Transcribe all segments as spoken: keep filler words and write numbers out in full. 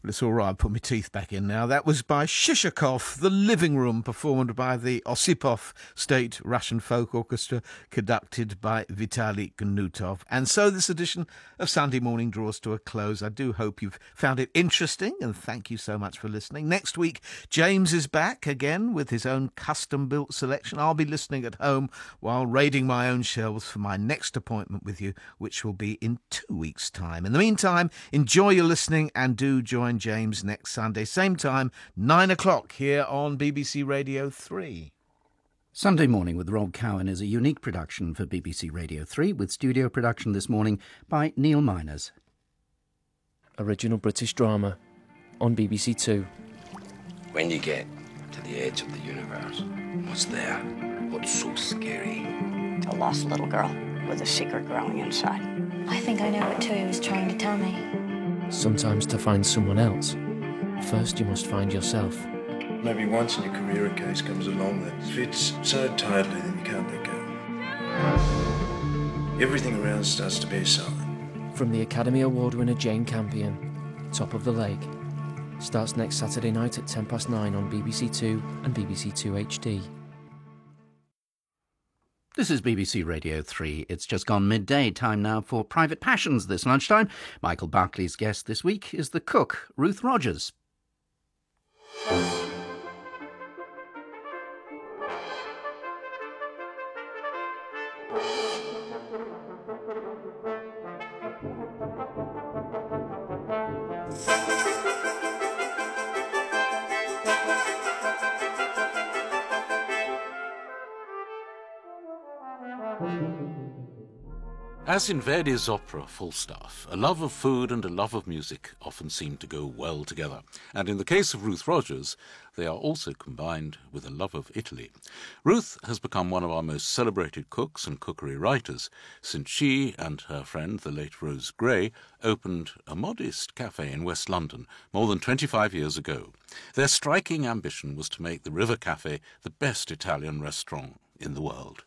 Well, it's all right, I put my teeth back in now. That was by Shishakov, The Living Room, performed by the Osipov State Russian Folk Orchestra, conducted by Vitaly Knutov. And so this edition of Sunday Morning draws to a close. I do hope you've found it interesting, and thank you so much for listening. Next week, James is back again with his own custom-built selection. I'll be listening at home while raiding my own shelves for my next appointment with you, which will be in two weeks' time. In the meantime, enjoy your listening and do join James next Sunday, same time, nine o'clock here on B B C Radio three. Sunday Morning with Rob Cowan is a unique production for B B C Radio three, with studio production this morning by Neil Miners. Original British drama on B B C Two. When you get to the edge of the universe, what's there? What's so scary? A lost little girl with a secret growing inside. I think I know what Tui was trying to tell me. Sometimes to find someone else, first you must find yourself. Maybe once in your career a case comes along that fits so tightly that you can't let go. Everything around starts to be silent. From the Academy Award winner Jane Campion, Top of the Lake, starts next Saturday night at ten past nine on B B C Two and B B C Two H D. This is B B C Radio three. It's just gone midday. Time now for Private Passions this lunchtime. Michael Barclay's guest this week is the cook, Ruth Rogers. As in Verdi's opera Falstaff, a love of food and a love of music often seem to go well together. And in the case of Ruth Rogers, they are also combined with a love of Italy. Ruth has become one of our most celebrated cooks and cookery writers since she and her friend, the late Rose Gray, opened a modest cafe in West London more than twenty-five years ago. Their striking ambition was to make the River Cafe the best Italian restaurant in the world.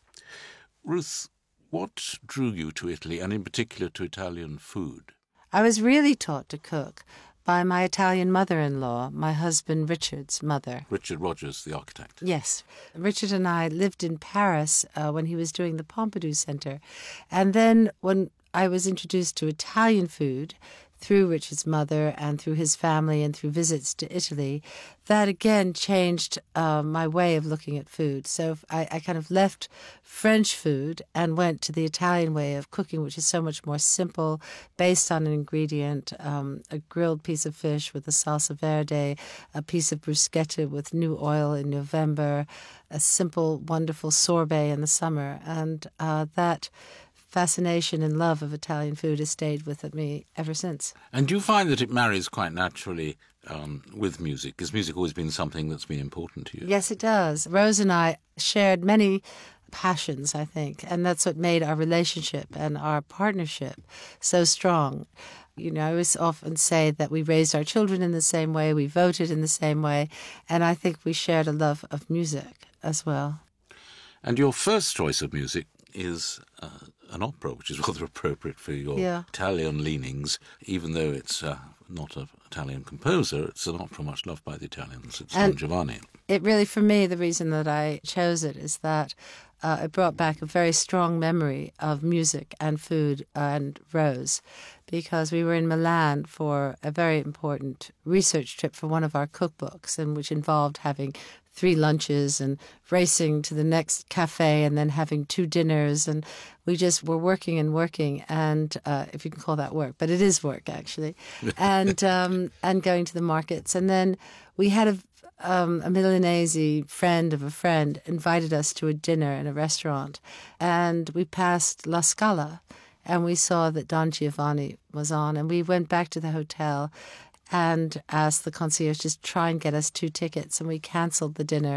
Ruth, what drew you to Italy, and in particular to Italian food? I was really taught to cook by my Italian mother-in-law, my husband Richard's mother. Richard Rogers, the architect. Yes. Richard and I lived in Paris uh, when he was doing the Pompidou Center. And then when I was introduced to Italian food through Richard's mother and through his family and through visits to Italy, that again changed uh, my way of looking at food. So I, I kind of left French food and went to the Italian way of cooking, which is so much more simple, based on an ingredient, um, a grilled piece of fish with a salsa verde, a piece of bruschetta with new oil in November, a simple, wonderful sorbet in the summer. And uh, that fascination and love of Italian food has stayed with me ever since. And do you find that it marries quite naturally um, with music? Has music always been something that's been important to you? Yes, it does. Rose and I shared many passions, I think, and that's what made our relationship and our partnership so strong. You know, I always often say that we raised our children in the same way, we voted in the same way, and I think we shared a love of music as well. And your first choice of music is uh, an opera, which is rather appropriate for your yeah. Italian leanings, even though it's uh, not an Italian composer. It's an opera much loved by the Italians. It's Don Giovanni. It really, for me, the reason that I chose it is that uh, it brought back a very strong memory of music and food and Rose, because we were in Milan for a very important research trip for one of our cookbooks, and which involved having three lunches and racing to the next cafe and then having two dinners. And we just were working and working, and uh, if you can call that work, but it is work, actually, and um, and going to the markets. And then we had a, um, a Milanese friend of a friend invited us to a dinner in a restaurant, and we passed La Scala, and we saw that Don Giovanni was on, and we went back to the hotel and asked the concierge to try and get us two tickets, and we cancelled the dinner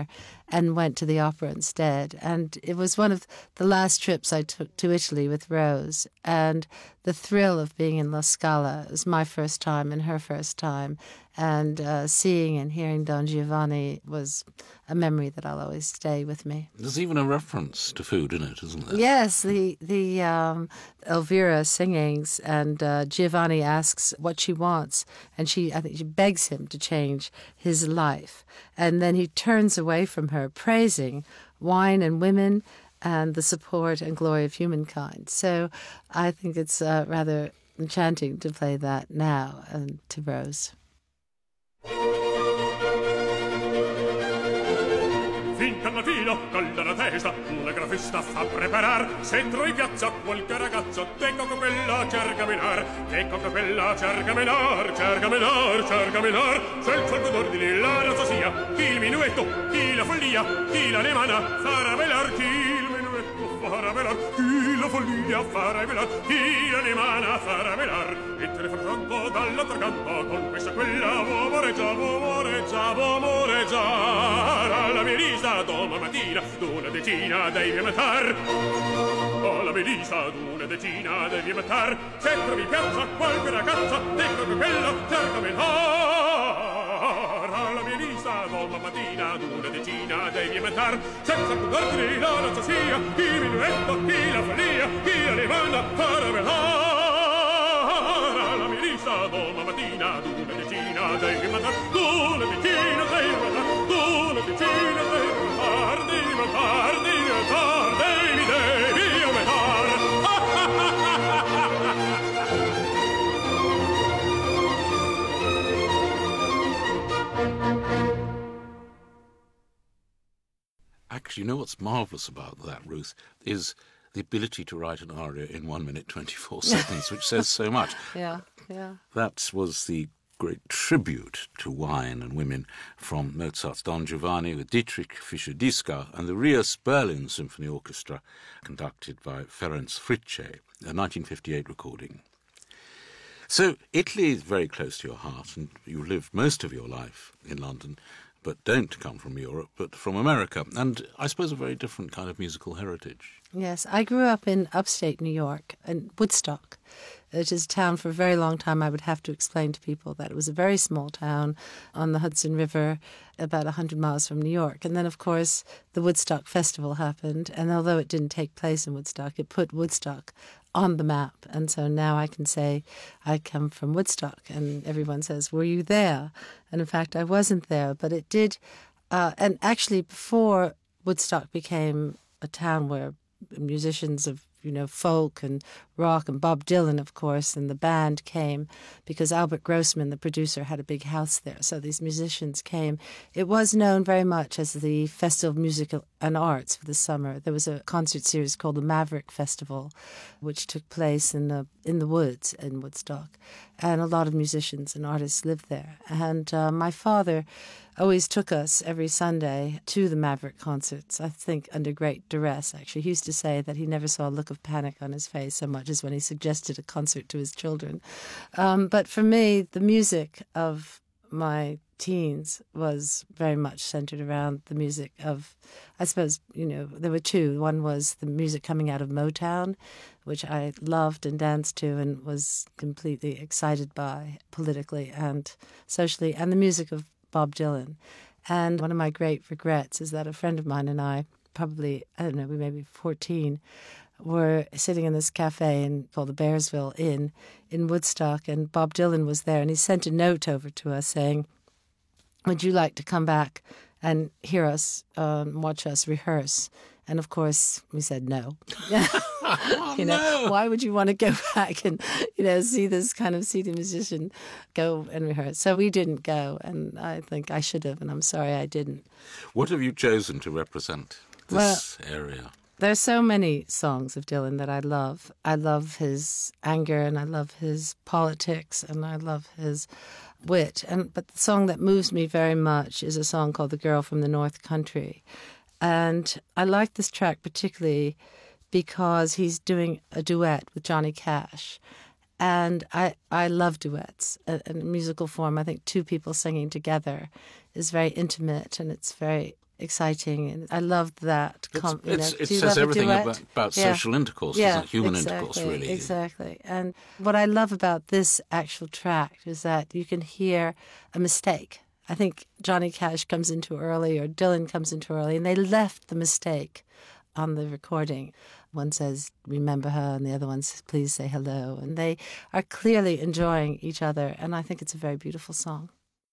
and went to the opera instead. And it was one of the last trips I took to Italy with Rose. And the thrill of being in La Scala was my first time and her first time. And uh, seeing and hearing Don Giovanni was a memory that I'll always stay with me. There's even a reference to food in it, isn't there? Yes, the the um, Elvira singings, and uh, Giovanni asks what she wants, and she I think she begs him to change his life, and then he turns away from her, praising wine and women and the support and glory of humankind. So I think it's uh, rather enchanting to play that now and to Rose. Finca al filo, colla la testa, una gran festa fa preparar. Centro in piazza qualche ragazzo, te cocobella cerca menar, te cocobella cerca menar, cerca menar, cerca menar. C'è il folgo d'ordine, la razza sia, chi il minuetto, chi la follia, chi la lemana, farà velar, chi il minuetto farà velar, chi la follia farà velar, chi la lemana farà velar. E te ne frattanto dall'altro canto, con questa quella vomoreggia, vomoreggia, vomoreggiar. Alla Melissa doma mattina, d'una decina devi matar. Alla Melissa d'una decina devi matar. Se trovi in piazza qualche ragazza, ecco che quella cerca menar. Alla Melissa doma mattina, d'una decina devi matar. Senza condordine la razza sia, chi minuetto, chi la follia, chi la lemanda farà velar. Alla Melissa doma mattina, d'una decina devi matar. D'una decina devi matar. D'una decina devi matar. Devi matar, devi matar, devi, devi matar. Actually, you know what's marvellous about that, Ruth, is the ability to write an aria in one minute, twenty-four seconds, which says so much. Yeah, yeah. That was the great tribute to wine and women from Mozart's Don Giovanni with Dietrich Fischer-Dieskau and the Rias Berlin Symphony Orchestra, conducted by Ferenc Fritzsche, a nineteen fifty-eight recording. So Italy is very close to your heart, and you lived most of your life in London, but don't come from Europe, but from America, and I suppose a very different kind of musical heritage. Yes, I grew up in upstate New York, in Woodstock, which is a town for a very long time. I would have to explain to people that it was a very small town on the Hudson River, about one hundred miles from New York. And then, of course, the Woodstock Festival happened, and although it didn't take place in Woodstock, it put Woodstock on the map. And so now I can say I come from Woodstock, and everyone says, were you there? And in fact, I wasn't there, but it did. Uh, and actually, before Woodstock became a town where musicians of, you know, folk and rock, and Bob Dylan, of course, and the band came because Albert Grossman, the producer, had a big house there. So these musicians came. It was known very much as the Festival of Music and Arts for the summer. There was a concert series called the Maverick Festival, which took place in the in the woods in Woodstock. And a lot of musicians and artists lived there. And uh, my father always took us every Sunday to the Maverick concerts, I think under great duress, actually. He used to say that he never saw a look of panic on his face so much as when he suggested a concert to his children. Um, but for me, the music of my teens was very much centered around the music of, I suppose, you know, there were two. One was the music coming out of Motown, which I loved and danced to and was completely excited by politically and socially, and the music of Bob Dylan. And one of my great regrets is that a friend of mine and I, probably, I don't know, we may be fourteen, were sitting in this cafe in, called the Bearsville Inn in Woodstock, and Bob Dylan was there, and he sent a note over to us saying, would you like to come back and hear us, um, watch us rehearse? And of course, we said no. Oh, you know, no. Why would you want to go back and, you know, see this kind of seedy musician go and rehearse? So we didn't go, and I think I should have, and I'm sorry I didn't. What have you chosen to represent this well, area? There's so many songs of Dylan that I love. I love his anger, and I love his politics, and I love his wit. And but the song that moves me very much is a song called "The Girl from the North Country," and I like this track particularly because he's doing a duet with Johnny Cash. And I, I love duets. In a musical form, I think two people singing together is very intimate, and it's very exciting. And I loved that. Com- you it's, know, it do you says love a everything duet? about, about Yeah. social intercourse, Yeah, doesn't it? Human exactly, intercourse, really. Exactly. And what I love about this actual track is that you can hear a mistake. I think Johnny Cash comes in too early or Dylan comes in too early, and they left the mistake on the recording. One says, remember her, and the other one says, please say hello. And they are clearly enjoying each other, and I think it's a very beautiful song.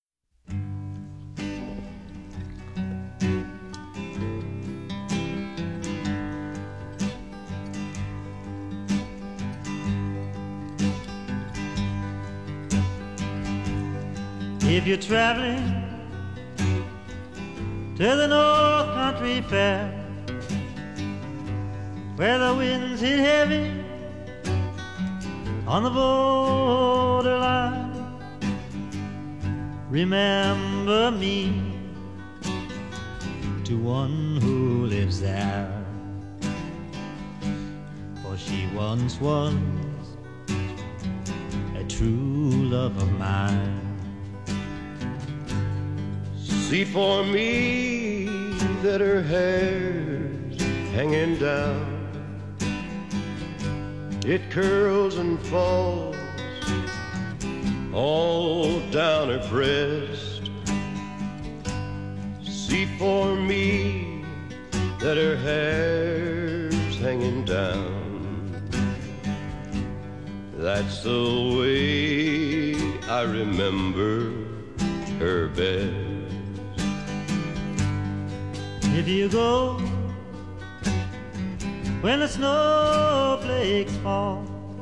If you're traveling to the North Country Fair, where the winds hit heavy on the borderline, remember me to one who lives there, for she once was a true love of mine. See for me that her hair's hanging down, it curls and falls all down her breast. See for me that her hair's hanging down, that's the way I remember her best. If you go when the snowflakes fall,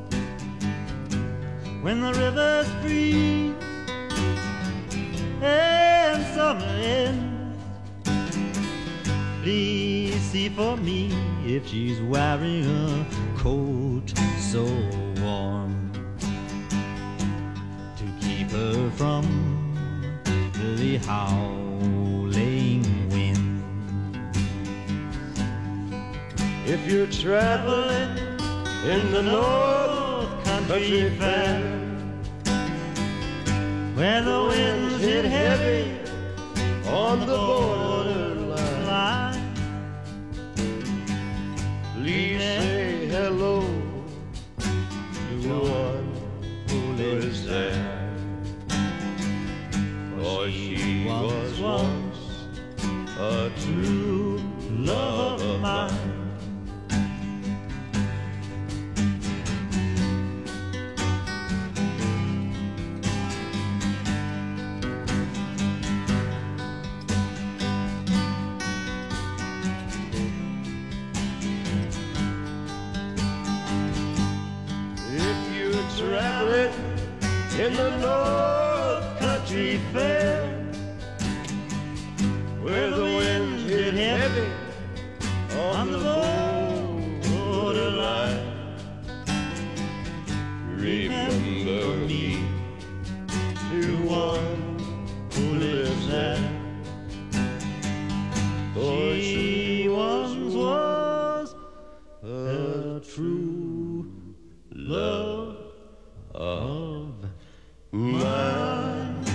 when the rivers freeze and summer ends, please see for me if she's wearing a coat so warm to keep her from the howling wind. If you're traveling in the North Country Fair, where the winds hit heavy on the borderline, please say hello to one who lives there, for she was once a true love of mine. In the North Country Fair, where the winds hit heavy on the borderline, remember me to one who lives there, for she once was a true love of mine.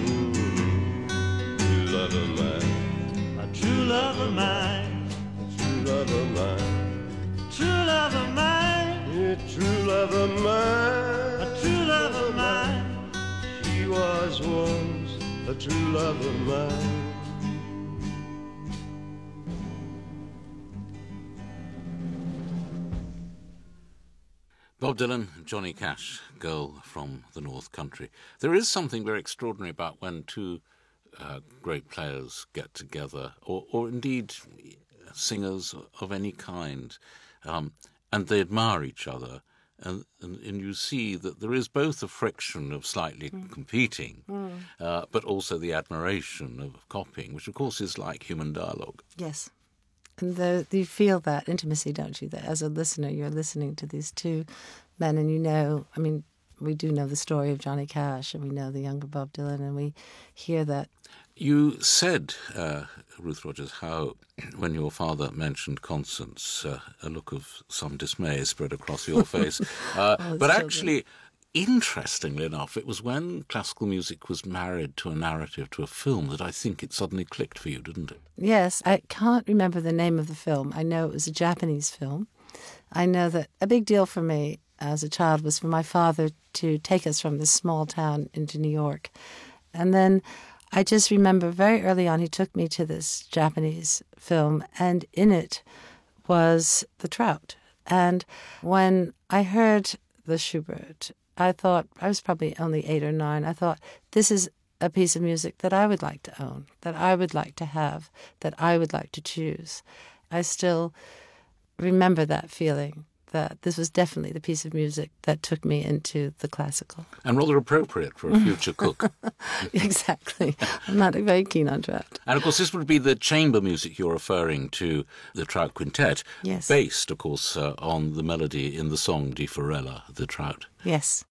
True love of mine. A true love of mine. True love of mine. True love of mine. Yeah, true love of mine. A true love of mine. She was once a true love of mine. Bob Dylan, Johnny Cash, Girl from the North Country. There is something very extraordinary about when two uh, great players get together, or, or indeed singers of any kind, um, and they admire each other, and, and, and you see that there is both a friction of slightly mm. competing, mm. Uh, but also the admiration of copying, which of course is like human dialogue. Yes. And the, you feel that intimacy, don't you? That as a listener, you're listening to these two men, and you know, I mean, we do know the story of Johnny Cash, and we know the younger Bob Dylan, and we hear that. You said, uh, Ruth Rogers, how when your father mentioned Constance, uh, a look of some dismay spread across your face. Uh, oh, but children. Actually, interestingly enough, it was when classical music was married to a narrative, to a film, that I think it suddenly clicked for you, didn't it? Yes, I can't remember the name of the film. I know it was a Japanese film. I know that a big deal for me as a child was for my father to take us from this small town into New York. And then I just remember very early on he took me to this Japanese film, and in it was The Trout. And when I heard the Schubert, I thought, I was probably only eight or nine, I thought, this is a piece of music that I would like to own, that I would like to have, that I would like to choose. I still remember that feeling, that this was definitely the piece of music that took me into the classical. And rather appropriate for a future cook. Exactly. I'm not very keen on Trout. And, of course, this would be the chamber music you're referring to, the Trout Quintet, yes. based, of course, uh, on the melody in the song Di Forella, the Trout. Yes.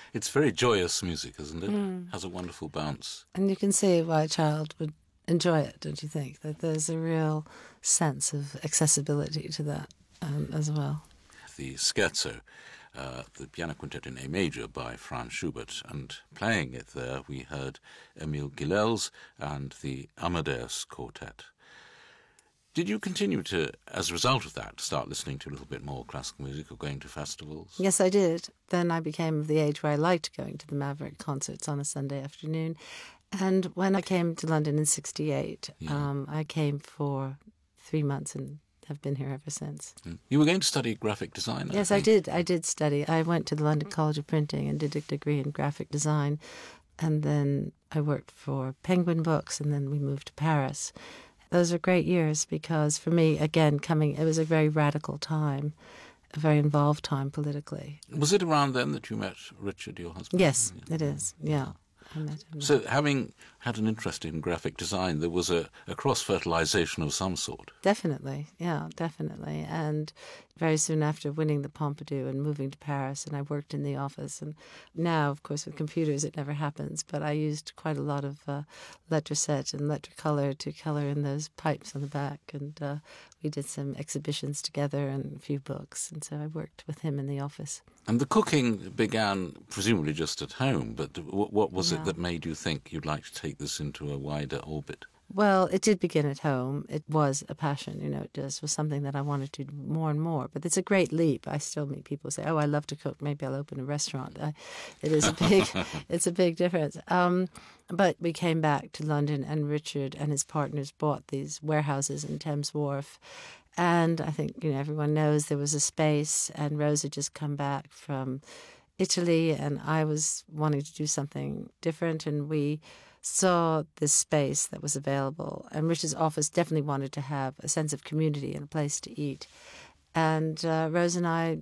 It's very joyous music, isn't it? Mm. Has a wonderful bounce. And you can see why a child would enjoy it, don't you think? That there's a real sense of accessibility to that um, as well. The scherzo, uh, the piano quintet in A major by Franz Schubert, and playing it there we heard Emil Gilels and the Amadeus Quartet. Did you continue to, as a result of that, start listening to a little bit more classical music or going to festivals? Yes, I did. Then I became of the age where I liked going to the Maverick concerts on a Sunday afternoon. And when I came to London in sixty-eight, yeah. um, I came for three months and have been here ever since. You were going to study graphic design, I Yes, think. I did. I did study. I went to the London College of Printing and did a degree in graphic design. And then I worked for Penguin Books, and then we moved to Paris. Those are great years because for me, again, coming, it was a very radical time, a very involved time politically. Was it around then that you met Richard, your husband? Yes, yeah. It is, yeah. I met him. So having had an interest in graphic design, there was a, a cross-fertilization of some sort. Definitely, yeah, definitely. And very soon after winning the Pompidou and moving to Paris, and I worked in the office. And now, of course, with computers, it never happens. But I used quite a lot of uh, Letraset and Letracolor to color in those pipes on the back. And uh, we did some exhibitions together and a few books. And so I worked with him in the office. And the cooking began presumably just at home, but what, what was yeah. it that made you think you'd like to take this into a wider orbit? Well, it did begin at home. It was a passion, you know, it just was something that I wanted to do more and more. But it's a great leap. I still meet people who say, oh, I love to cook. Maybe I'll open a restaurant. I, it is a big, it's a big difference. Um, but we came back to London, and Richard and his partners bought these warehouses in Thames Wharf. And I think, you know, everyone knows there was a space, and Rose had just come back from Italy, and I was wanting to do something different, and we saw this space that was available. And Richard's office definitely wanted to have a sense of community and a place to eat. And uh, Rose and I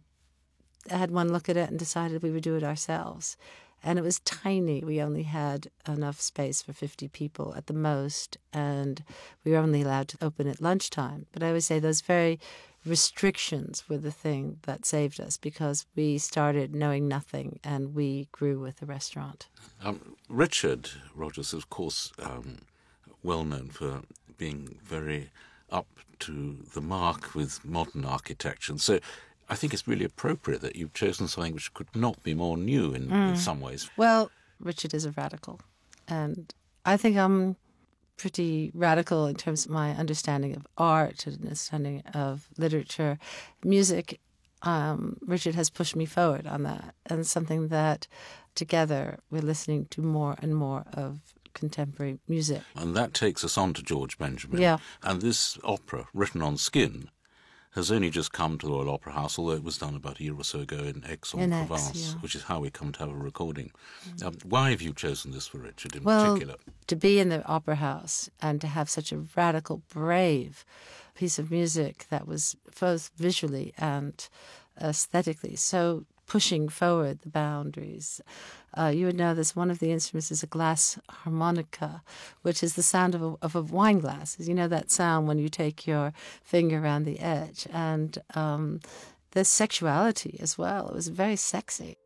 had one look at it and decided we would do it ourselves. And it was tiny. We only had enough space for fifty people at the most, and we were only allowed to open at lunchtime. But I would say those very restrictions were the thing that saved us, because we started knowing nothing and we grew with the restaurant. Um, Richard Rogers, of course, um, well known for being very up to the mark with modern architecture. And so I think it's really appropriate that you've chosen something which could not be more new in, mm. in some ways. Well, Richard is a radical, and I think I'm pretty radical in terms of my understanding of art and understanding of literature. Music, um, Richard has pushed me forward on that, and something that together we're listening to more and more of contemporary music. And that takes us on to George Benjamin. Yeah. And this opera, written on skin, has only just come to the Royal Opera House, although it was done about a year or so ago in Aix-en-Provence, yeah. which is how we come to have a recording. Mm. Um, why have you chosen this for Richard in well, particular? To be in the Opera House and to have such a radical, brave piece of music that was both visually and aesthetically so pushing forward the boundaries. Uh, you would know this. One of the instruments is a glass harmonica, which is the sound of a, of a wine glass. You know that sound when you take your finger around the edge. And um, the sexuality as well. It was very sexy.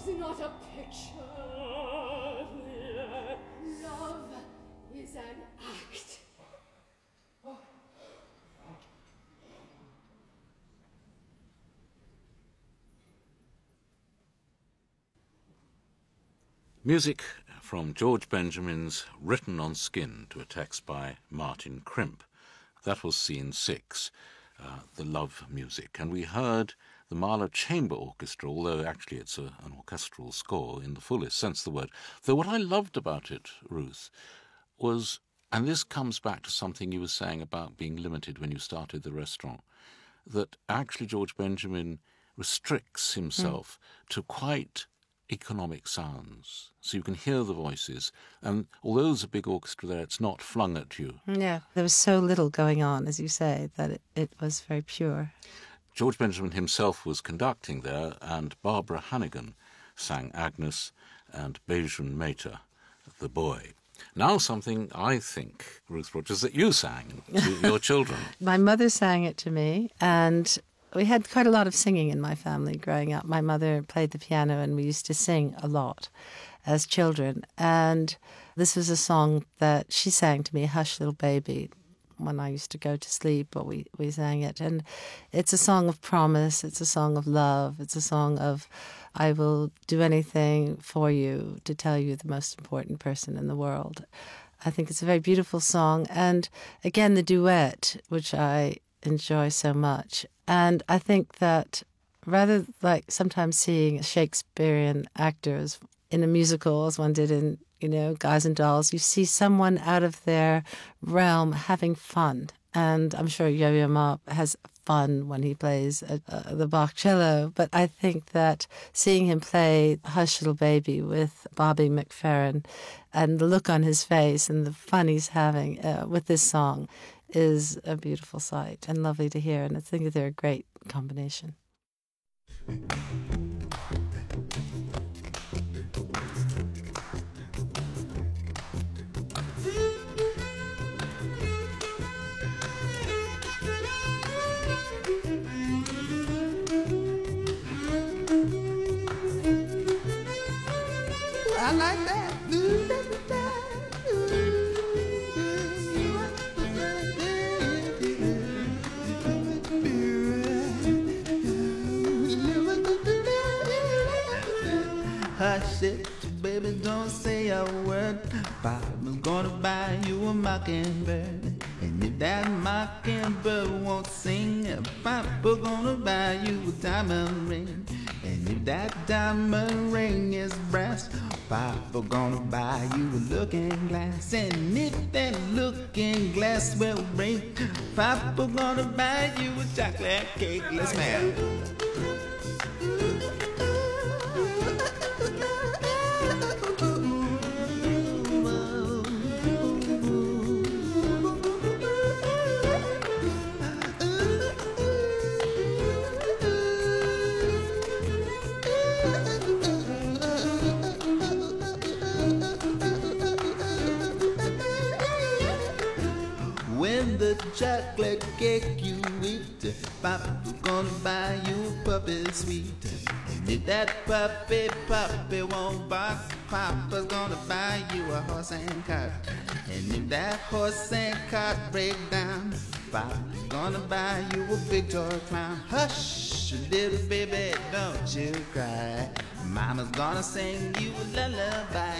is not a picture. Love is an act. Music from George Benjamin's Written on Skin to a text by Martin Crimp. That was scene six, uh, the love music. And we heard the Mahler Chamber Orchestra, although actually it's a, an orchestral score in the fullest sense of the word. Though what I loved about it, Ruth, was, and this comes back to something you were saying about being limited when you started the restaurant, that actually George Benjamin restricts himself mm. to quite economic sounds, so you can hear the voices, and although there's a big orchestra there, it's not flung at you. Yeah, there was so little going on, as you say, that it, it was very pure. George Benjamin himself was conducting there, and Barbara Hannigan sang Agnes and Bejan Mater, the boy. Now something, I think, Ruth Rogers, that you sang to your children. My mother sang it to me, and we had quite a lot of singing in my family growing up. My mother played the piano and we used to sing a lot as children. And this was a song that she sang to me, Hush Little Baby, when I used to go to sleep, but we, we sang it. And it's a song of promise, it's a song of love, it's a song of I will do anything for you to tell you the most important person in the world. I think it's a very beautiful song. And again, the duet, which I enjoy so much. And I think that rather like sometimes seeing Shakespearean actors in a musical, as one did in, you know, Guys and Dolls, you see someone out of their realm having fun. And I'm sure Yo-Yo Ma has fun when he plays uh, uh, the Bach cello. But I think that seeing him play Hush Little Baby with Bobby McFerrin and the look on his face and the fun he's having uh, with this song is a beautiful sight and lovely to hear, and I think that they're a great combination. I like that. Hush it, baby, don't say a word. Papa's gonna buy you a mockingbird. And if that mockingbird won't sing, Papa's gonna buy you a diamond ring. And if that diamond ring is brass, Papa's gonna buy you a looking glass. And if that looking glass will break, Papa's gonna buy you a chocolate cake. Let's man. Chocolate cake you eat, Papa's gonna buy you a puppy sweet. And if that puppy, puppy won't bark, Papa's gonna buy you a horse and cart. And if that horse and cart break down, Papa's gonna buy you a big toy clown. Hush, little baby, don't you cry. Mama's gonna sing you a lullaby.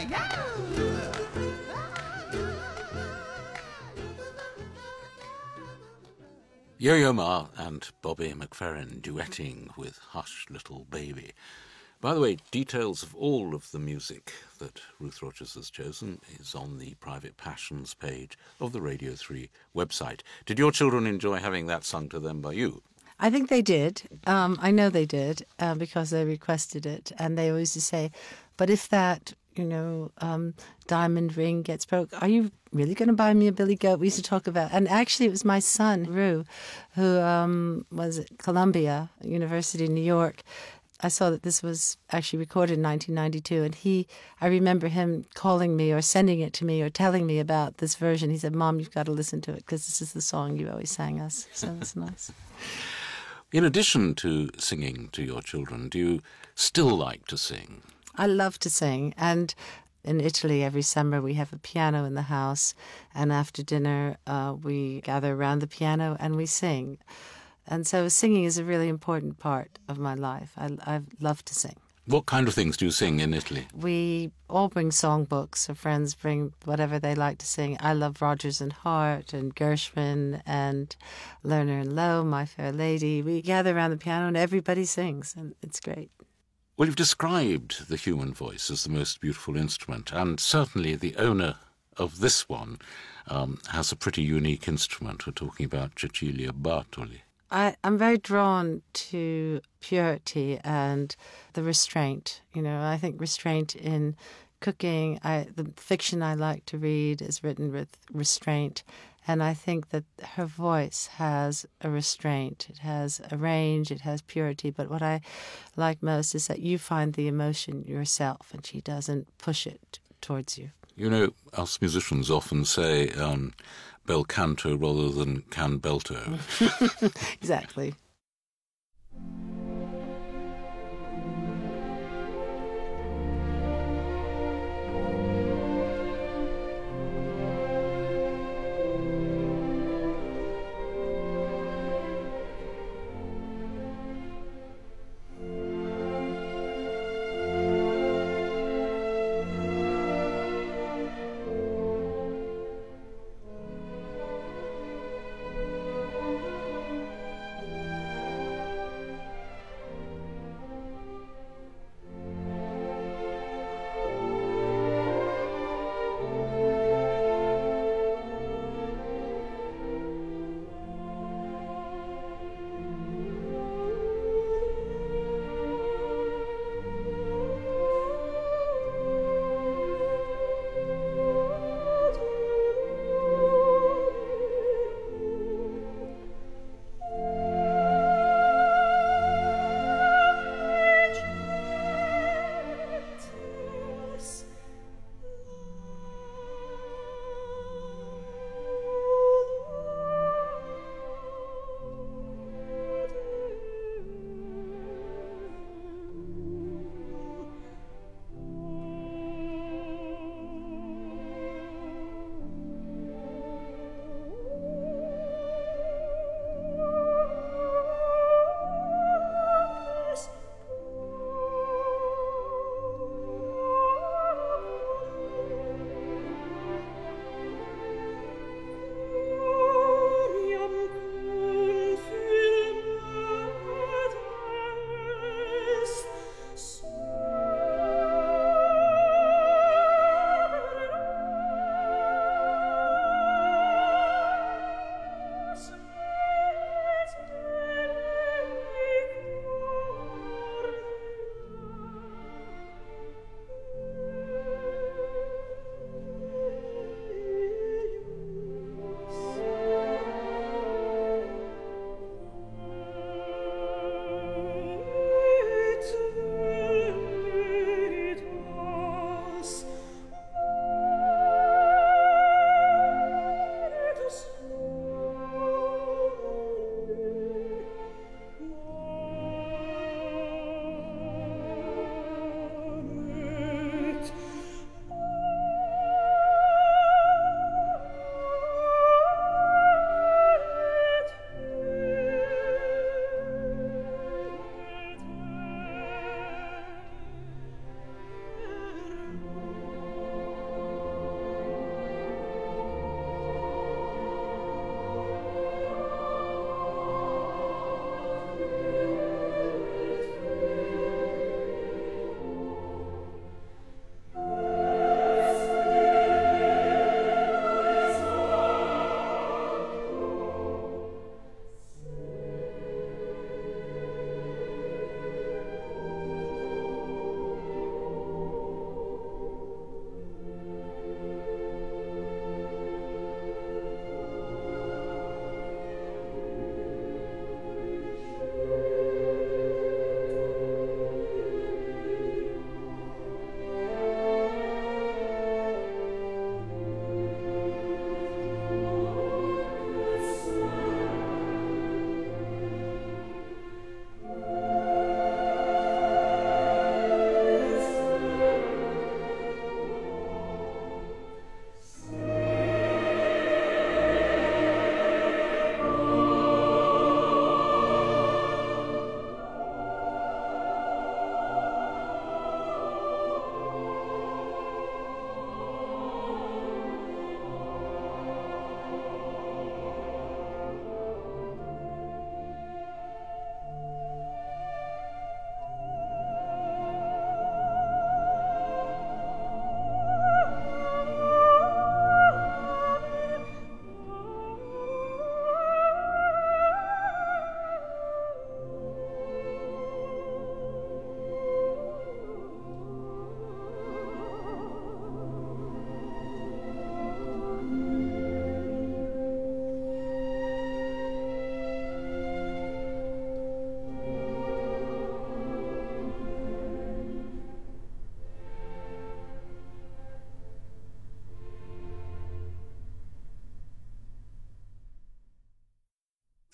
Yo-Yo Ma and Bobby McFerrin duetting with Hush Little Baby. By the way, details of all of the music that Ruth Rogers has chosen is on the Private Passions page of the Radio three website. Did your children enjoy having that sung to them by you? I think they did. Um, I know they did uh, because they requested it. And they always used to say, but if that, you know, um, diamond ring gets broke, are you really going to buy me a billy goat? We used to talk about, and actually it was my son, Rue, who um, was at Columbia University in New York. I saw that this was actually recorded in nineteen ninety-two, and he, I remember him calling me or sending it to me or telling me about this version. He said, Mom, you've got to listen to it because this is the song you always sang us. So it's nice. In addition to singing to your children, do you still like to sing? I love to sing, and in Italy every summer we have a piano in the house, and after dinner uh, we gather around the piano and we sing. And so singing is a really important part of my life. I, I love to sing. What kind of things do you sing in Italy? We all bring songbooks, so friends bring whatever they like to sing. I love Rodgers and Hart and Gershwin and Lerner and Lowe, My Fair Lady. We gather around the piano and everybody sings, and it's great. Well, you've described the human voice as the most beautiful instrument, and certainly the owner of this one um, has a pretty unique instrument. We're talking about Cecilia Bartoli. I, I'm very drawn to purity and the restraint. You know, I think restraint in cooking, I, the fiction I like to read is written with restraint. And I think that her voice has a restraint. It has a range, it has purity. But what I like most is that you find the emotion yourself and she doesn't push it towards you. You know, us musicians often say um, bel canto rather than can belto. Exactly.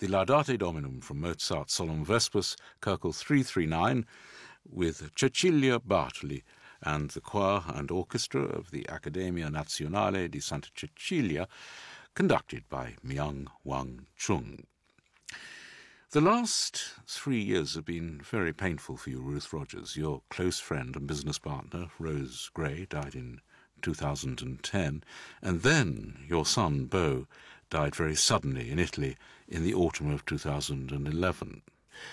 the Laudate Dominum from Mozart's Solemn Vespers, Köchel three thirty-nine, with Cecilia Bartoli and the choir and orchestra of the Accademia Nazionale di Santa Cecilia, conducted by Myung Wang Chung. The last three years have been very painful for you, Ruth Rogers. Your close friend and business partner, Rose Gray, died in two thousand ten, and then your son, Beau, died very suddenly in Italy in the autumn of two thousand eleven.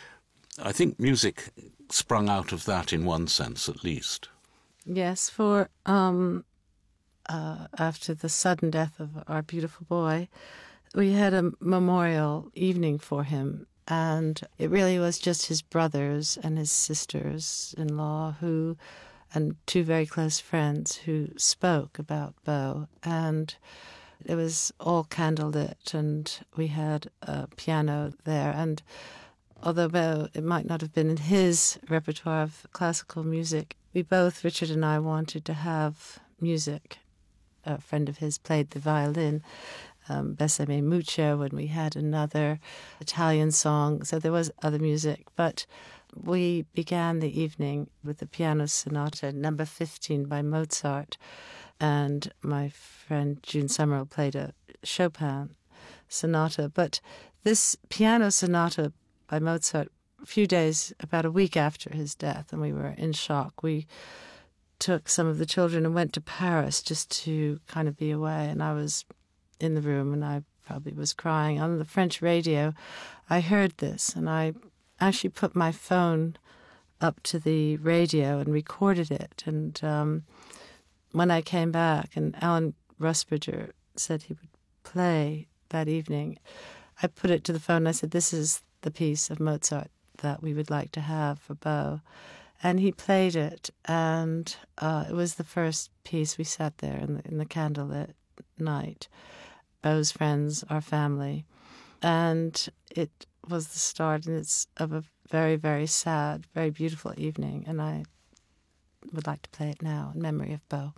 I think music sprung out of that in one sense, at least. Yes, for um, uh, after the sudden death of our beautiful boy, we had a memorial evening for him. And it really was just his brothers and his sisters-in-law who, and two very close friends who spoke about Beau. And it was all candlelit, and we had a piano there. And although Beau, it might not have been in his repertoire of classical music, we both, Richard and I, wanted to have music. A friend of his played the violin. Um, Besame Mucho, when we had another Italian song. So there was other music. But we began the evening with the piano sonata number fifteen by Mozart. And my friend June Summerall played a Chopin sonata. But this piano sonata by Mozart, a few days, about a week after his death, and we were in shock, we took some of the children and went to Paris just to kind of be away. And I was in the room, and I probably was crying. On the French radio, I heard this, and I actually put my phone up to the radio and recorded it. And um, when I came back, and Alan Rusbridger said he would play that evening, I put it to the phone, and I said, this is the piece of Mozart that we would like to have for Beau. And he played it, and uh, it was the first piece. We sat there in the, in the candlelit night, Beau's friends, our family, and it was the start, and it's of a very, very sad, very beautiful evening, and I would like to play it now in memory of Beau.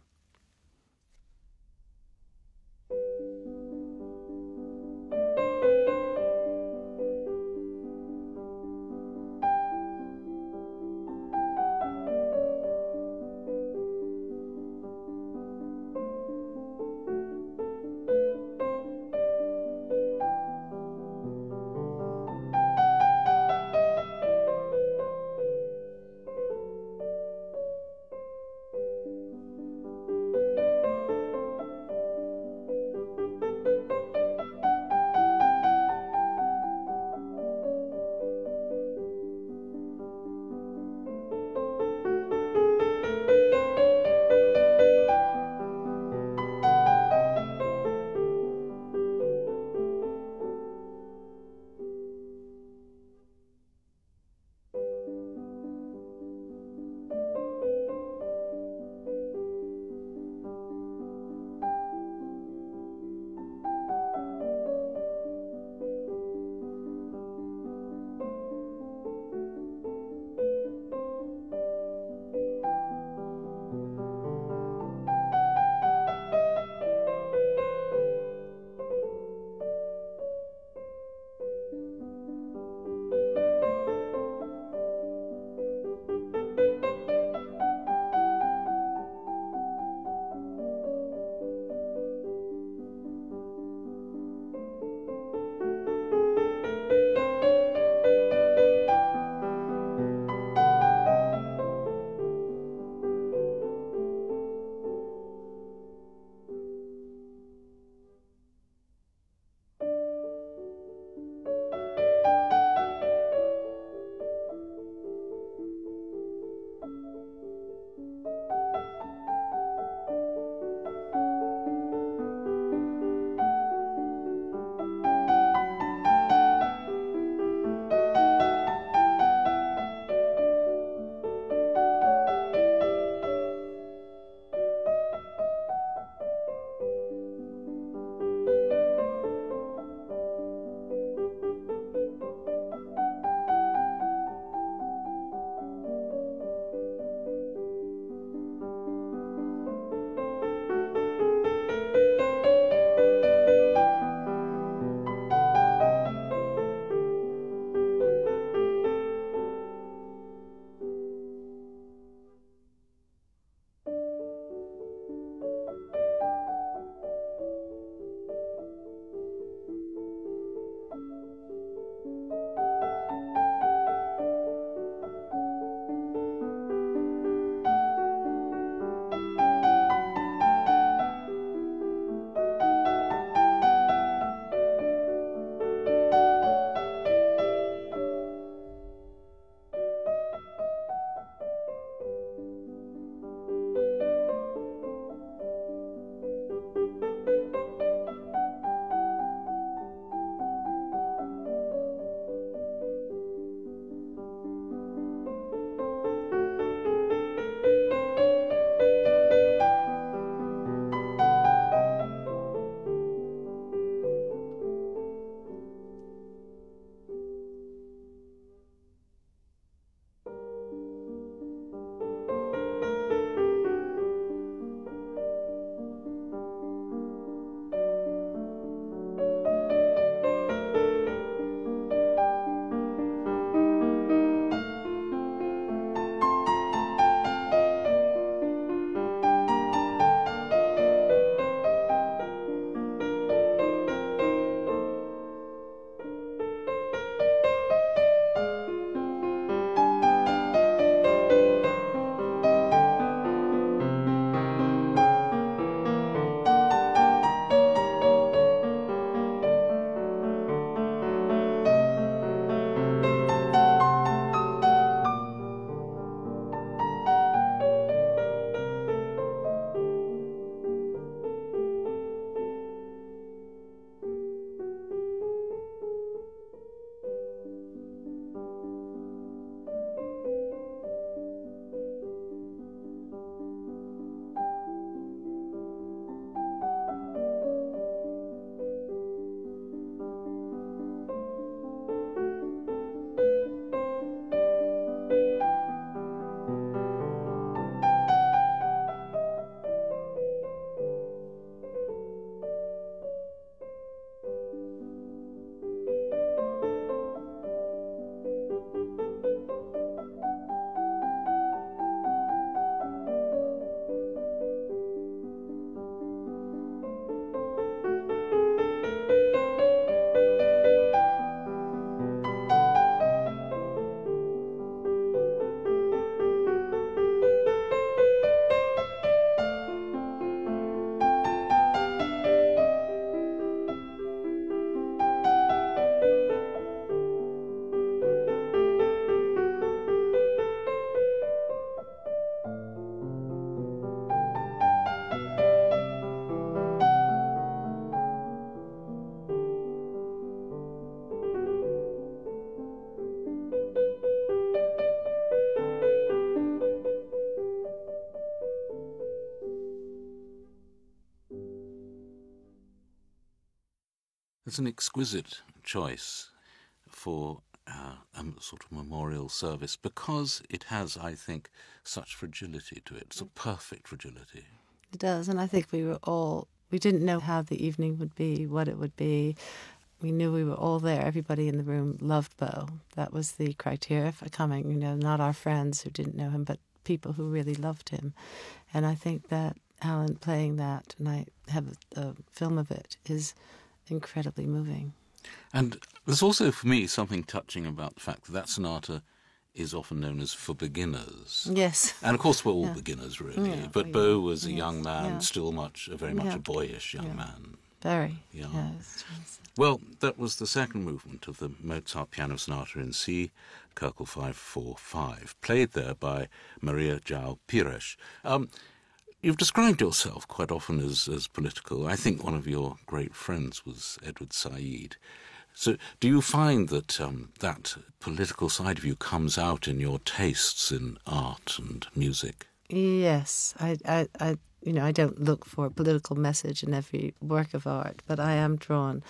It's an exquisite choice for uh, a sort of memorial service because it has, I think, such fragility to it. It's a perfect fragility. It does, and I think we were all, we didn't know how the evening would be, what it would be. We knew we were all there. Everybody in the room loved Bo. That was the criteria for coming, you know, not our friends who didn't know him, but people who really loved him. And I think that Alan playing that, and I have a, a film of it, is incredibly moving. And there's also, for me, something touching about the fact that that sonata is often known as for beginners. Yes. And of course we're all yeah. beginners, really. Yeah, but Bo was a yes. young man, yeah. still much, very much yeah. a boyish young yeah. man. Very. Yeah. Yes. Well, that was the second movement of the Mozart Piano Sonata in C, Köchel five four five, played there by Maria João Pires. Um, you've described yourself quite often as, as political. I think one of your great friends was Edward Said. So do you find that um, that political side of you comes out in your tastes in art and music? Yes. I, I, I you know, I don't look for a political message in every work of art, but I am drawn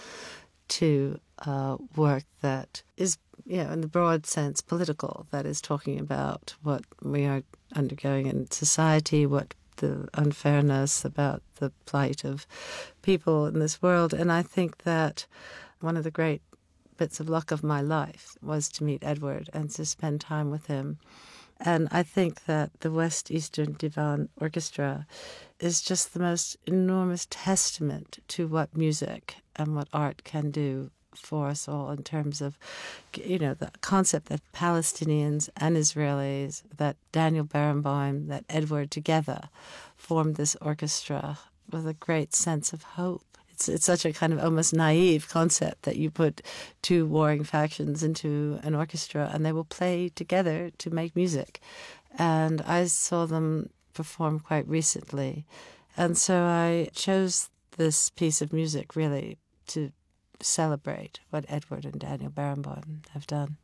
to uh, work that is, you know, in the broad sense, political, that is talking about what we are undergoing in society, what the unfairness about the plight of people in this world. And I think that one of the great bits of luck of my life was to meet Edward and to spend time with him. And I think that the West Eastern Divan Orchestra is just the most enormous testament to what music and what art can do for us all in terms of, you know, the concept that Palestinians and Israelis, that Daniel Barenboim, that Edward together formed this orchestra with a great sense of hope. It's, it's such a kind of almost naive concept that you put two warring factions into an orchestra and they will play together to make music. And I saw them perform quite recently. And so I chose this piece of music really to celebrate what Edward and Daniel Barenboim have done.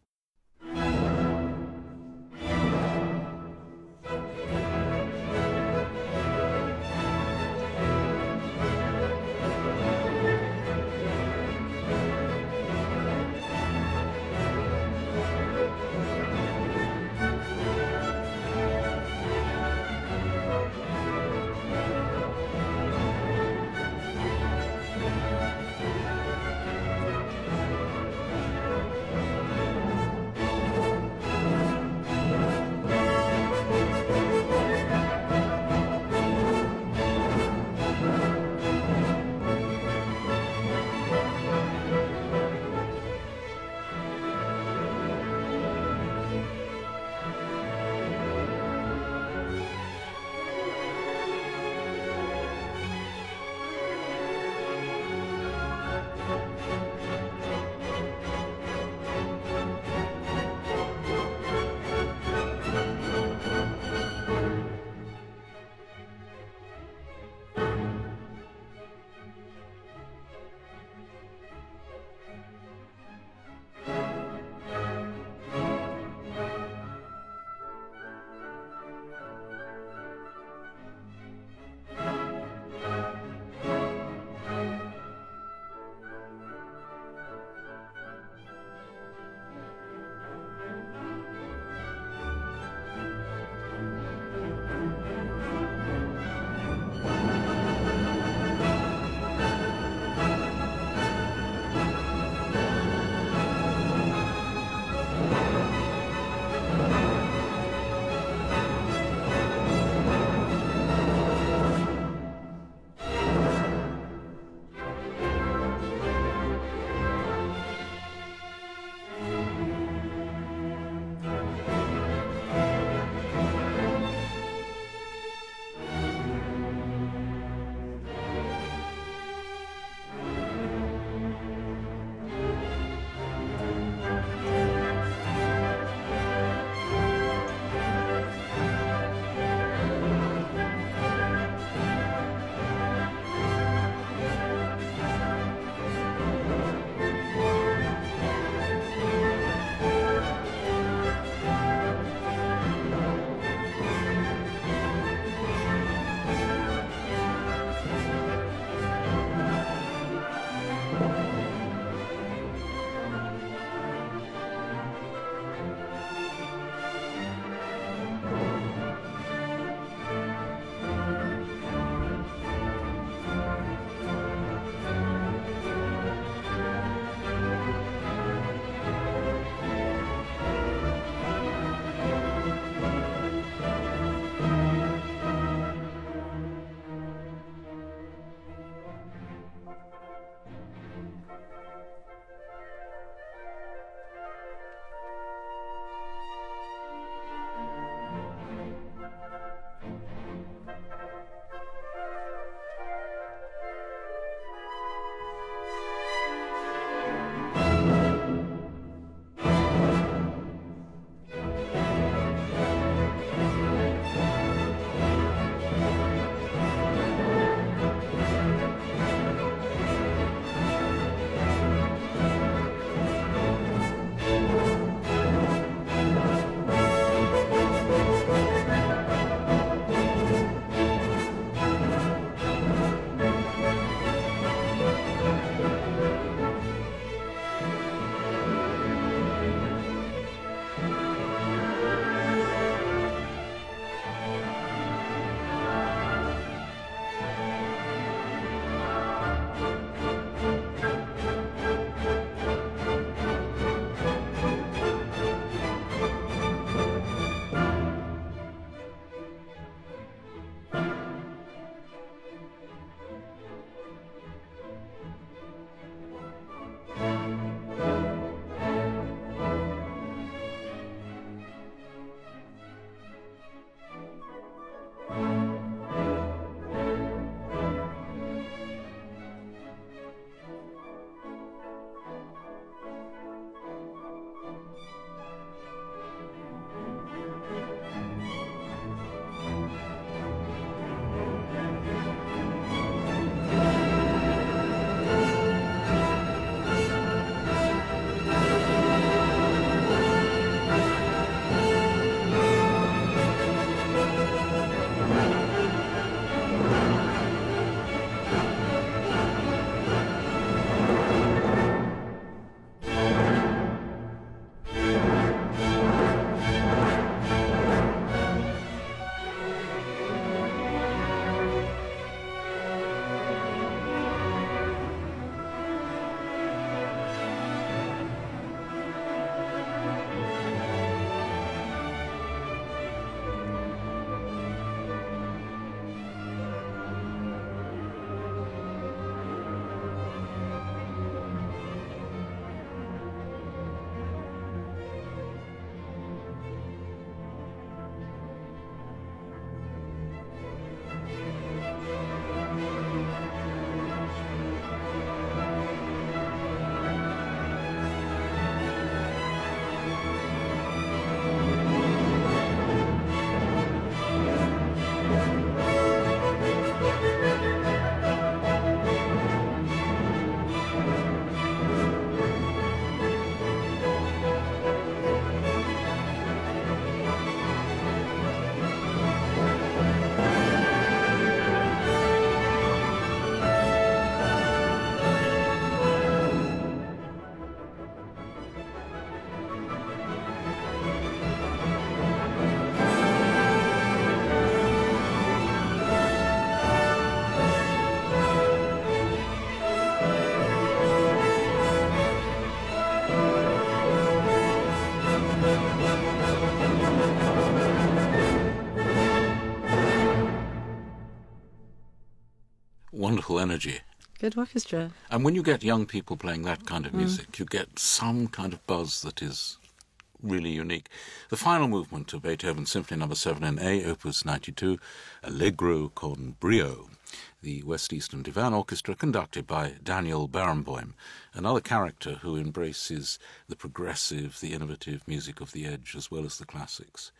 wonderful energy. Good orchestra. And when you get young people playing that kind of Mm. music, you get some kind of buzz that is really unique. The final movement of Beethoven's Symphony Number seven in A, Opus ninety-two, Allegro con brio, the West Eastern Divan Orchestra, conducted by Daniel Barenboim, another character who embraces the progressive, the innovative music of the edge as well as the classics.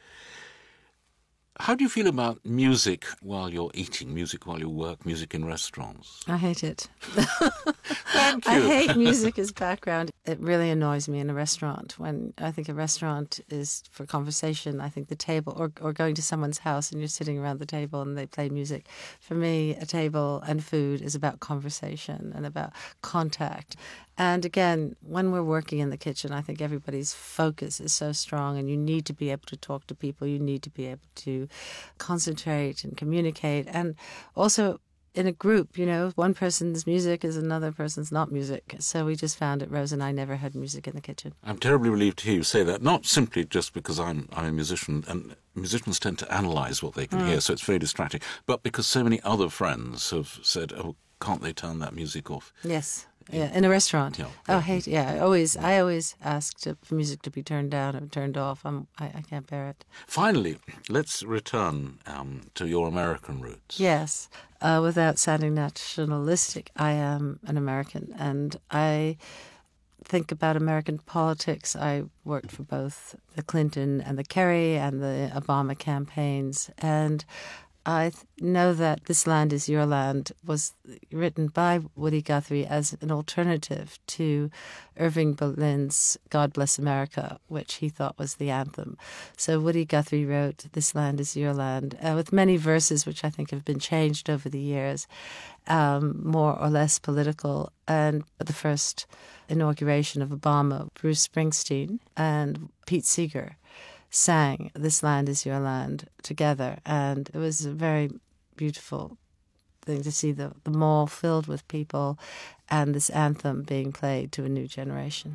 How do you feel about music while you're eating, music while you work, music in restaurants? I hate it. Thank you. I hate music as background. It really annoys me in a restaurant. When I think a restaurant is for conversation, I think the table, or, or going to someone's house and you're sitting around the table and they play music. For me, a table and food is about conversation and about contact. And again, when we're working in the kitchen, I think everybody's focus is so strong, and you need to be able to talk to people. You need to be able to concentrate and communicate. And also in a group, you know, one person's music is another person's not music. So we just found it, Rose and I never had music in the kitchen. I'm terribly relieved to hear you say that, not simply just because I'm, I'm a musician, and musicians tend to analyse what they can Mm. hear, so it's very distracting, but because so many other friends have said, oh, can't they turn that music off? Yes. Yeah, in a restaurant. Yeah, Oh, I hate. Yeah, I always, I always ask to, for music to be turned down or turned off. I'm, I, I can't bear it. Finally, let's return um, to your American roots. Yes, uh, without sounding nationalistic, I am an American, and I think about American politics. I worked for both the Clinton and the Kerry and the Obama campaigns, and I th- know that This Land Is Your Land was written by Woody Guthrie as an alternative to Irving Berlin's God Bless America, which he thought was the anthem. So Woody Guthrie wrote This Land Is Your Land, uh, with many verses which I think have been changed over the years, um, more or less political. And the first inauguration of Obama, Bruce Springsteen and Pete Seeger sang This Land Is Your Land together, and it was a very beautiful thing to see the, the mall filled with people and this anthem being played to a new generation.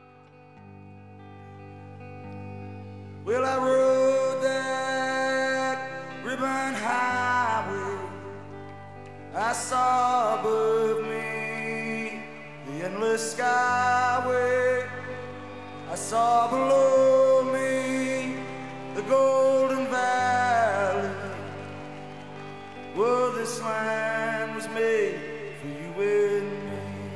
Well, I rode that ribbon highway. I saw above me the endless skyway. I saw below me the golden valley. Well, this land was made for you and me.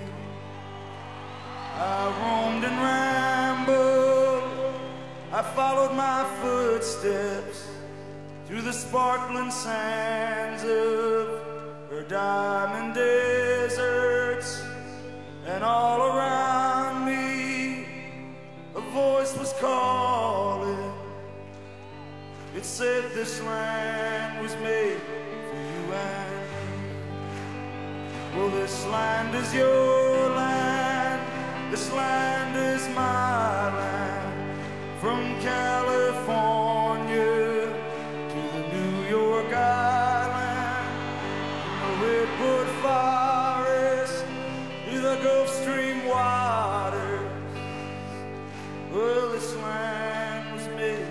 I roamed and rambled, I followed my footsteps through the sparkling sands of her diamond deserts, and all around me a voice was calling. It said this land was made for you and me. Well, this land is your land, this land is my land. From California to the New York Island, from the redwood forest to the Gulf Stream waters. Well, this land was made.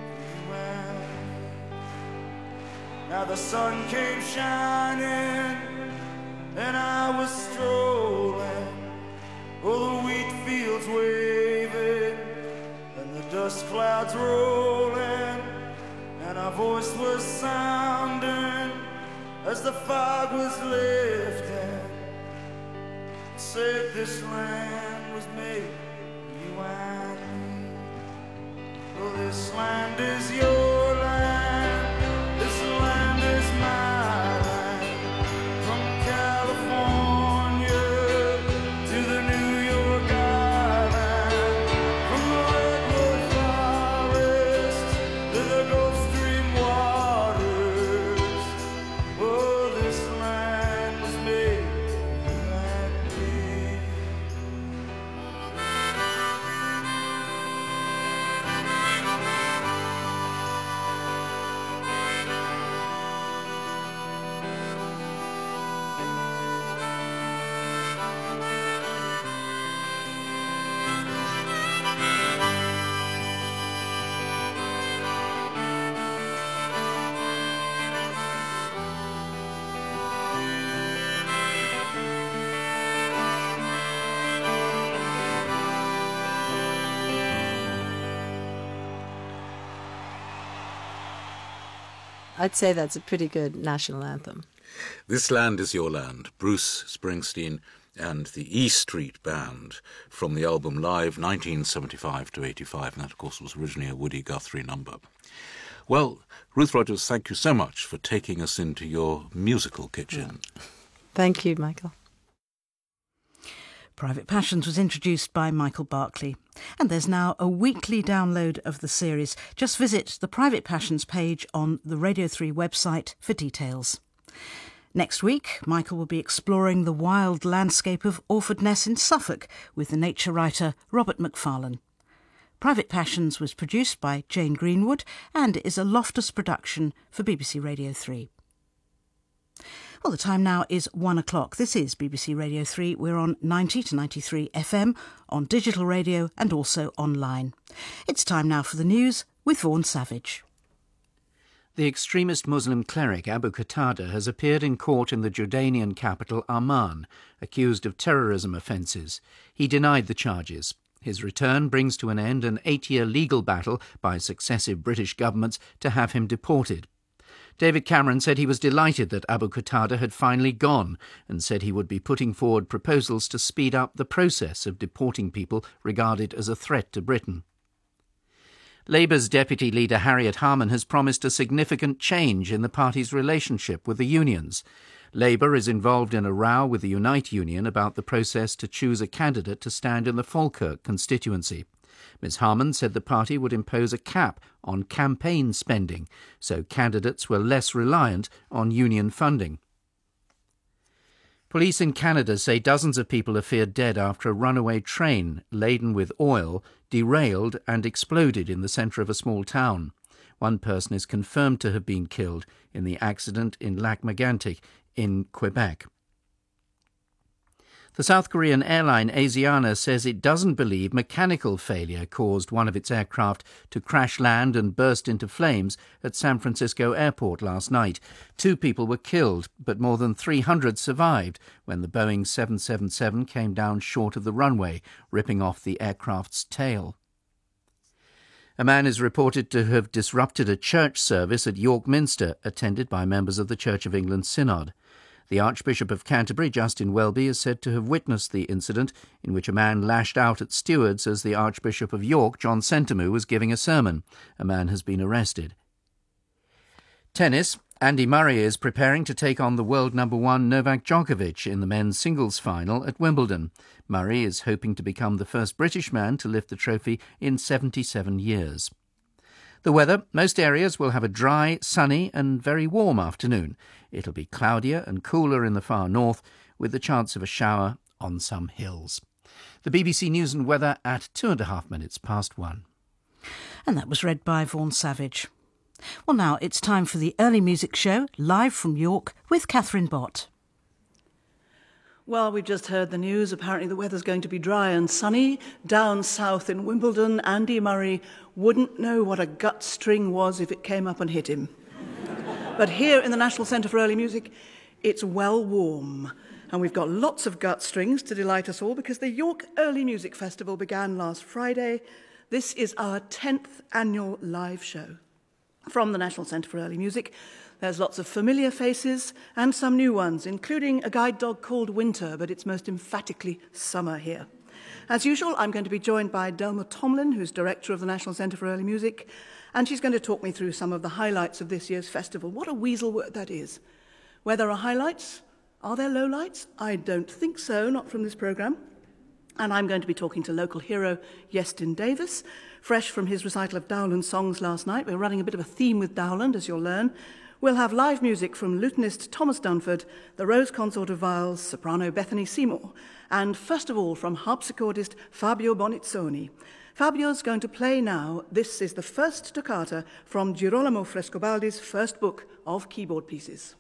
Now the sun came shining, and I was strolling, oh, the wheat fields waving, and the dust clouds rolling, and our voice was sounding as the fog was lifting. It said this land was made for you and me. Well, this land is your land. I'd say that's a pretty good national anthem. This Land Is Your Land, Bruce Springsteen and the E Street Band from the album Live nineteen seventy-five to eighty-five, and that, of course, was originally a Woody Guthrie number. Well, Ruth Rogers, thank you so much for taking us into your musical kitchen. Thank you, Michael. Private Passions was introduced by Michael Barclay, and there's now a weekly download of the series. Just visit the Private Passions page on the Radio three website for details. Next week, Michael will be exploring the wild landscape of Orford Ness in Suffolk with the nature writer Robert Macfarlane. Private Passions was produced by Jane Greenwood and is a Loftus production for B B C Radio three. Well, the time now is one o'clock. This is B B C Radio three. We're on ninety to ninety-three F M, on digital radio and also online. It's time now for the news with Vaughan Savage. The extremist Muslim cleric Abu Qatada has appeared in court in the Jordanian capital Amman, accused of terrorism offences. He denied the charges. His return brings to an end an eight-year legal battle by successive British governments to have him deported. David Cameron said he was delighted that Abu Qatada had finally gone and said he would be putting forward proposals to speed up the process of deporting people regarded as a threat to Britain. Labour's deputy leader Harriet Harman has promised a significant change in the party's relationship with the unions. Labour is involved in a row with the Unite Union about the process to choose a candidate to stand in the Falkirk constituency. Miz Harman said the party would impose a cap on campaign spending, so candidates were less reliant on union funding. Police in Canada say dozens of people are feared dead after a runaway train laden with oil derailed and exploded in the centre of a small town. One person is confirmed to have been killed in the accident in Lac-Mégantic in Quebec. The South Korean airline Asiana says it doesn't believe mechanical failure caused one of its aircraft to crash land and burst into flames at San Francisco Airport last night. Two people were killed, but more than three hundred survived when the Boeing seven seventy-seven came down short of the runway, ripping off the aircraft's tail. A man is reported to have disrupted a church service at York Minster, attended by members of the Church of England Synod. The Archbishop of Canterbury, Justin Welby, is said to have witnessed the incident in which a man lashed out at stewards as the Archbishop of York, John Sentamu, was giving a sermon. A man has been arrested. Tennis. Andy Murray is preparing to take on the world number one Novak Djokovic in the men's singles final at Wimbledon. Murray is hoping to become the first British man to lift the trophy in seventy-seven years. The weather. Most areas will have a dry, sunny and very warm afternoon. It'll be cloudier and cooler in the far north, with the chance of a shower on some hills. The B B C News and Weather at two and a half minutes past one. And that was read by Vaughan Savage. Well, now it's time for the Early Music Show, live from York, with Catherine Bott. Well, we've just heard the news. Apparently the weather's going to be dry and sunny. Down south in Wimbledon, Andy Murray wouldn't know what a gut string was if it came up and hit him. But here in the National Centre for Early Music, it's well warm. And we've got lots of gut strings to delight us all because the York Early Music Festival began last Friday. This is our tenth annual live show. From the National Centre for Early Music, there's lots of familiar faces and some new ones, including a guide dog called Winter, but it's most emphatically summer here. As usual, I'm going to be joined by Delma Tomlin, who's director of the National Centre for Early Music, and she's going to talk me through some of the highlights of this year's festival. What a weasel word that is. Where there are highlights, are there lowlights? I don't think so, not from this programme. And I'm going to be talking to local hero Iestyn Davis, fresh from his recital of Dowland songs last night. We're running a bit of a theme with Dowland, as you'll learn. We'll have live music from lutenist Thomas Dunford, the Rose Consort of Viols, soprano Bethany Seymour, and first of all from harpsichordist Fabio Bonizzoni. Fabio's going to play now. This is the first toccata from Girolamo Frescobaldi's first book of keyboard pieces.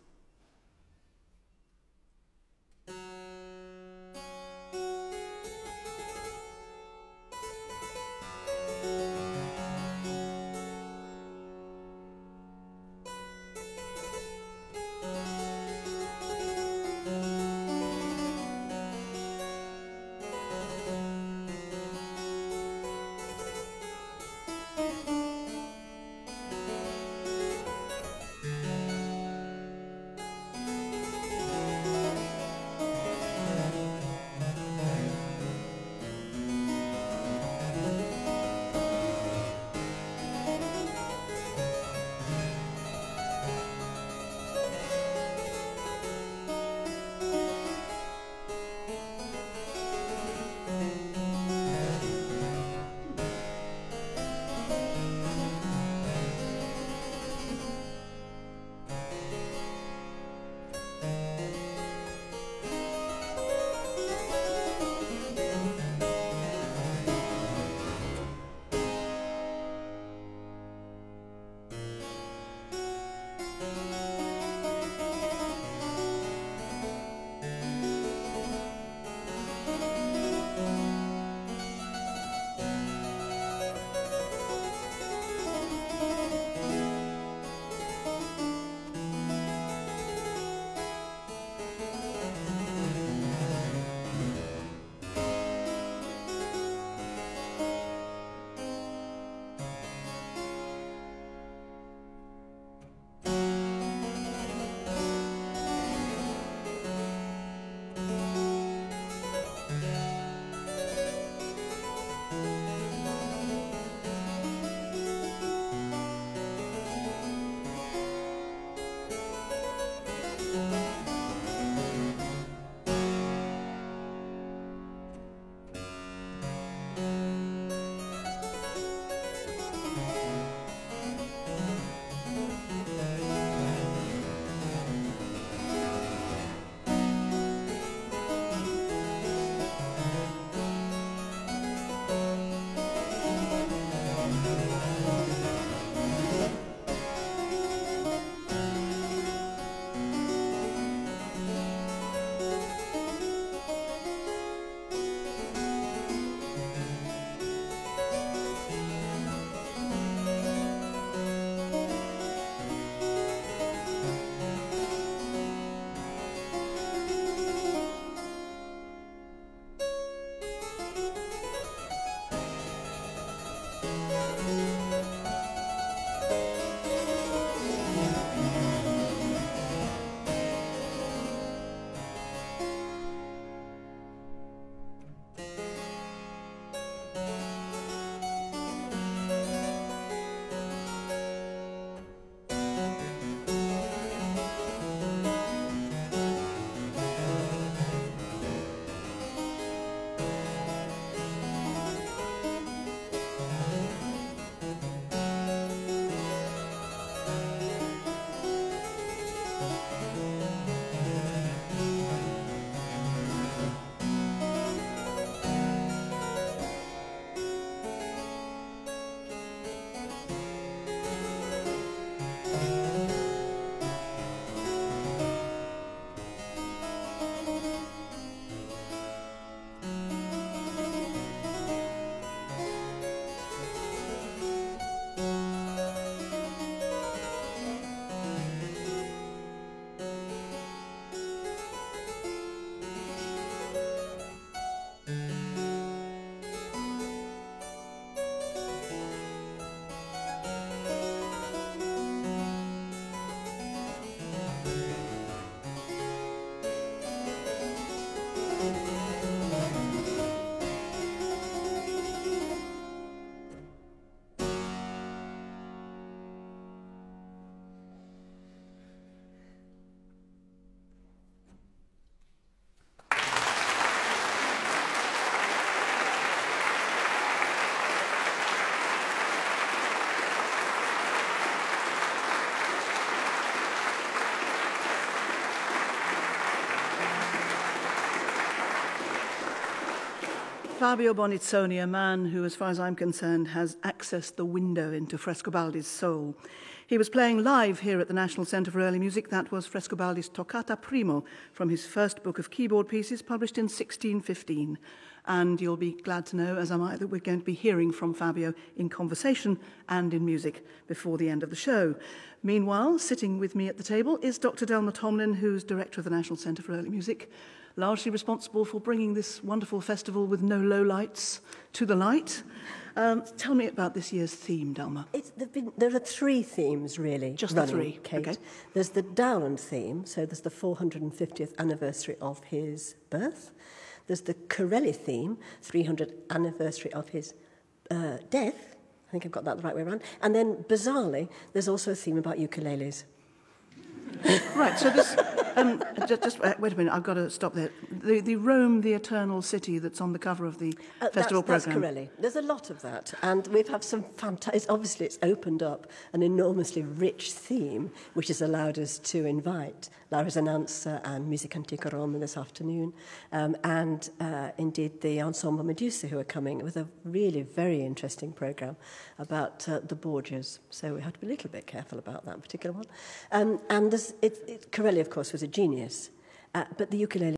Fabio Bonizzoni, a man who, as far as I'm concerned, has accessed the window into Frescobaldi's soul. He was playing live here at the National Centre for Early Music. That was Frescobaldi's Toccata Primo from his first book of keyboard pieces, published in sixteen fifteen. And you'll be glad to know, as am I, that we're going to be hearing from Fabio in conversation and in music before the end of the show. Meanwhile, sitting with me at the table is Doctor Delma Tomlin, who's Director of the National Centre for Early Music, largely responsible for bringing this wonderful festival with no lowlights to the light. Um, tell me about this year's theme, Delma. It's, been, there are three themes, really. Just running, the three, Kate. okay. There's the Dowland theme, so there's the four hundred fiftieth anniversary of his birth. There's the Corelli theme, three hundredth anniversary of his uh, death. I think I've got that the right way around. And then, bizarrely, there's also a theme about ukuleles. Right, so this... Um, just, just wait a minute, I've got to stop there. The, the Rome, the Eternal City that's on the cover of the uh, festival that's, programme. That's Corelli. There's a lot of that, and we've had some fantastic... Obviously, it's opened up an enormously rich theme, which has allowed us to invite La Risonanza and Musica Antica Roma this afternoon, um, and uh, indeed the Ensemble Medusa, who are coming with a really very interesting programme about uh, the Borgias. So we have to be a little bit careful about that particular one. Um, and this, it, it, Corelli, of course, was a genius, uh, but the ukulele